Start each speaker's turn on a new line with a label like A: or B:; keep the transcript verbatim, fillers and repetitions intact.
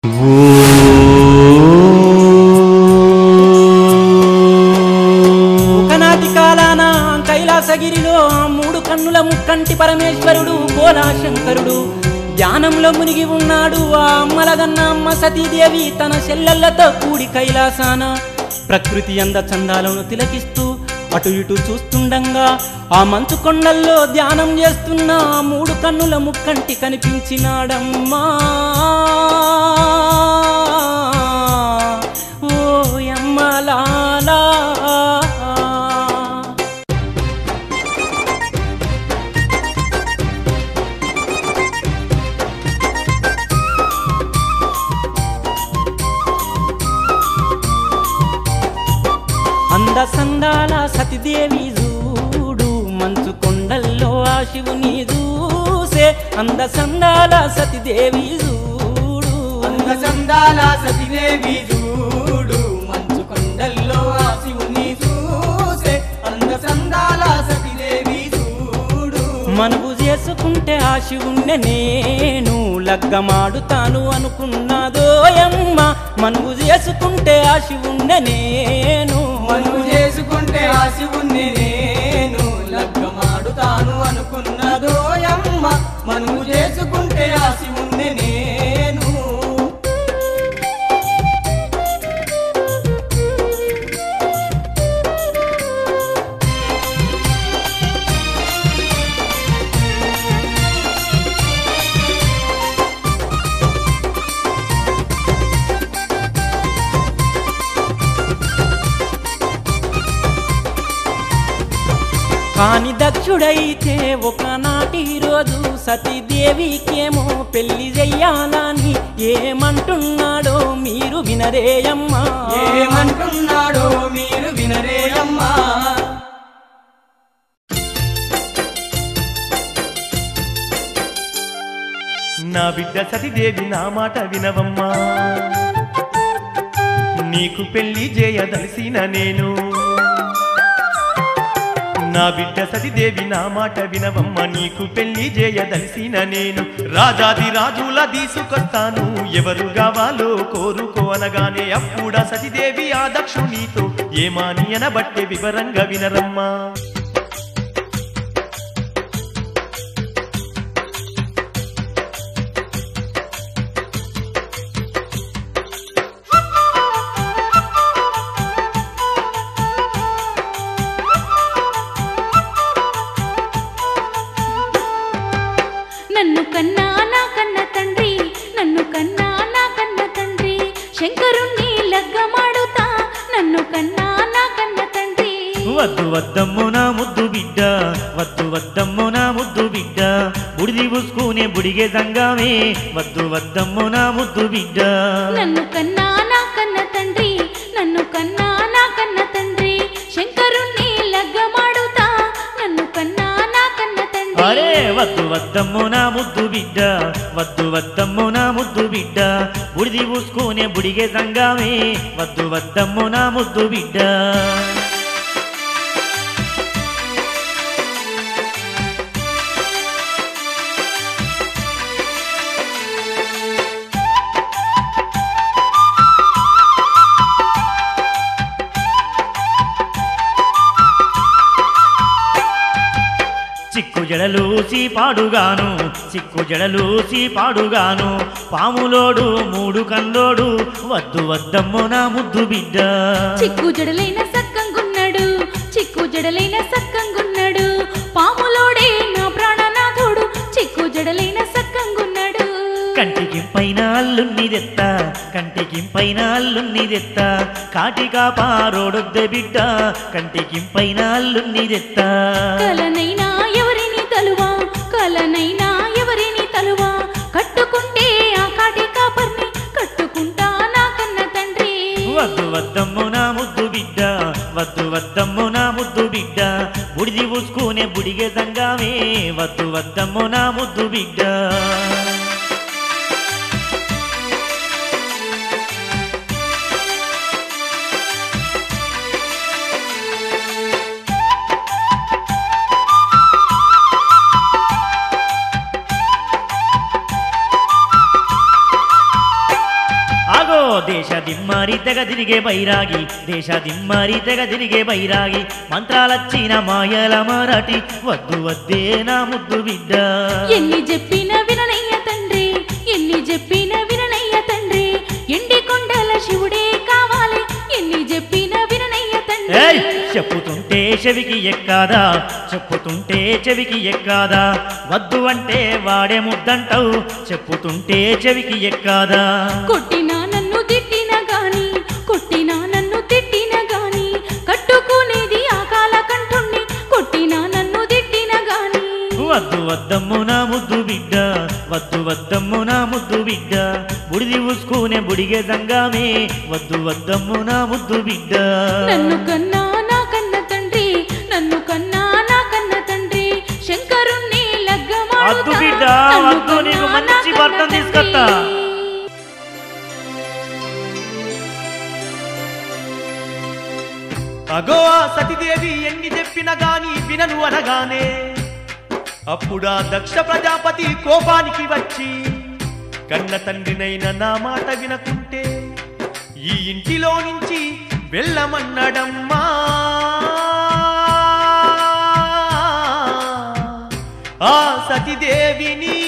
A: ఒకనాటి కాలాన కైలాసగిరిలో మూడు కన్నుల ముక్కంటి పరమేశ్వరుడు కోలాశంకరుడు ధ్యానంలో మునిగి ఉన్నాడు. ఆ అమ్మలగన్న అమ్మ సతీదేవి తన చెల్లెళ్లతో కూడి కైలాసాన ప్రకృతి అంద చందాలను తిలకిస్తూ అటు ఇటు చూస్తుండగా ఆ మంచు కొండల్లో ధ్యానం చేస్తున్న మూడు కన్నుల ముక్కంటి కనిపించినాడమ్మా. ఓ యమ్మలాలా అంద సందాల సతీదేవి చూడు మంచు కొండల్లో ఆ శివుని చూసే. అంద సందాల సతీదేవి చూడు
B: అంద సందాల సతీదేవి చూడు మంచు కొండల్లో ఆ శివుని చూసే. అంద సందాల సతీదేవి చూడు
A: మనవు చేసుకుంటే ఆ శివుణ్ణి నేను లగ్గమాడుతాను అనుకున్నదోయమ్మ. మనవు చేసుకుంటే ఆ శివుణ్ణి నేను
B: మనవు చేసుకుంటే ఆ శివుణ్ణి నేను లగ్గమాడుతాను అనుకున్నదోయమ్మ. మనవు చేసుకుంటే ఆ శివుణ్ణి నేను
A: కాని దక్షుడైతే ఒకనాటి రోజు సతీదేవికేమో పెళ్లి చెయ్యాలని ఏమంటున్నాడో మీరు వినరేయమ్మా.
B: ఏమంటున్నాడో మీరు వినరేయమ్మా.
C: నా బిడ్డ సతీదేవి నా మాట వినవమ్మా. నీకు పెళ్లి చేయదలిసిన నేను నా బిడ్డ సతీదేవి నా మాట వినవమ్మ. నీకు పెళ్లి చేయదలిసిన నేను రాజాది రాజుల తీసుకొస్తాను ఎవరు కావాలో కోరుకో అనగానే అప్పుడా సతీదేవి ఆ దక్షునితో ఏమాని అనబట్టే వివరంగా వినరమ్మా.
D: నన్ను కన్నా నా కన్న తండ్రి నన్ను కన్నా నా కన్న తండ్రి శంకరుణ్ణి లగ్గమాడుతా నన్ను కన్నా నా కన్న తండ్రి.
E: వద్దు వద్దమ్ము నా ముద్దు బిడ్డ వద్దు వద్దమ్ము నా ముద్దు బిడ్డ బుడిది పూసుకునే బుడిగే సంగమే వద్దు వద్దమ్ము నా ముద్దు బిడ్డ.
D: నన్ను కన్నా నా కన్న తండ్రి నన్ను కన్నా నా కన్న తండ్రి శంకరుణ్ణి లగ్గమాడుతా నన్ను కన్నా నా కన్న తండ్రి.
E: అరే వద్దు వద్దమ్ము నా ముద్దు బిడ్డ వద్దు వద్దమ్ము నా ముద్దు బిడ్డ బుడిది పూసుకునే బుడిగే సంగమే వద్దు వద్దమ్ము నా ముద్దు బిడ్డ. చిక్కు జడలూసి పాడుగాను చిక్కు జడలూసి పాడుగాను పాములోడు మూడు కందోడు వద్దు వద్దమ్ము నా ముద్దు బిడ్డ.
D: చిక్కు జడలైన సక్కంగున్నాడు చిక్కు జడలైన సక్కంగున్నాడు పాములోడే నా ప్రాణనాథుడు చిక్కు జడలైన సక్కంగున్నాడు.
E: కంటికి పైన అల్లున్నిదెత్త కంటికి పైన అల్లున్నిదెత్త కాటికా పారోడొద్దే బిడ్డ కంటికి పైన అల్లున్నిదెత్త.
D: కలనైనా ఎవరిని తలువా కలనైనా ఎవరిని తలువా కట్టుకుంటే ఆ కాటి కాపర్ని కట్టుకుంటా నా కన్న తండ్రి.
E: వద్దు వద్దమ్ము నా ముద్దు బిడ్డ వద్దు వద్దమ్ము నా ముద్దు బిడ్డ బుడిది పూసుకునే బుడిగే సంగమే వద్దు వద్దమ్ము నా ముద్దు బిడ్డ. దేశ దిమ్మారి తెగ తిరిగే బైరాగి దేశ దిమ్మారి తెగ తిరిగే బైరాగి మంత్రాలచ్చిన మాయల మారాటి వద్దు వద్దే నా ముద్దు బిడ్డ
D: ఎన్ని చెప్పిన విననయ్య తండ్రి ఎన్ని చెప్పిన విననయ్య తండ్రి ఎండి కొండల శివుడే కావాలి ఎన్ని చెప్పిన విననయ్య తండ్రి
E: ఏయ్ చెప్పుతుంటే చెవికి ఎక్కాదా చెప్పుతుంటే చెవికి ఎక్కాదా వద్దు అంటే వాడే ముద్దంటావు చెప్పుతుంటే చెవికి ఎక్కాదా
D: కొట్టినా నన్ను తిట్టిన గాని కొట్టినా నన్ను తిట్టిన గాని కట్టుకునేది ఆ కాల కంఠుణ్ణి కొట్టినా నన్ను తిట్టిన గాని
E: వద్దు వద్దమ్ము నా ముద్దు బిడ్డ వద్దు వద్దమ్ము నా ముద్దు బిడ్డ బుడిది ఊసుకునే బుడిగే సంగామే వద్దు వద్దమ్ము నా ముద్దు బిడ్డ
D: నన్ను కన్నా నా కన్న తండ్రి నన్ను కన్నా నా కన్న తండ్రి శంకరుణ్ణి లగ్గమాడుతా
E: వద్దు బిడ్డ
D: నన్ను
E: వద్దు నీకు
D: కన్నా నా
E: మంచి
D: కన్న
E: భర్తను తీసుకొస్తా
D: తండ్రి.
C: అగో ఆ సతీదేవి ఎన్ని చెప్పిన గాని వినను అనగానే అప్పుడా దక్ష ప్రజాపతి కోపానికి వచ్చి కన్న తండ్రినైన నా మాట వినకుంటే ఈ ఇంటిలో నుంచి వెళ్ళమన్నడమ్మా ఆ సతీదేవిని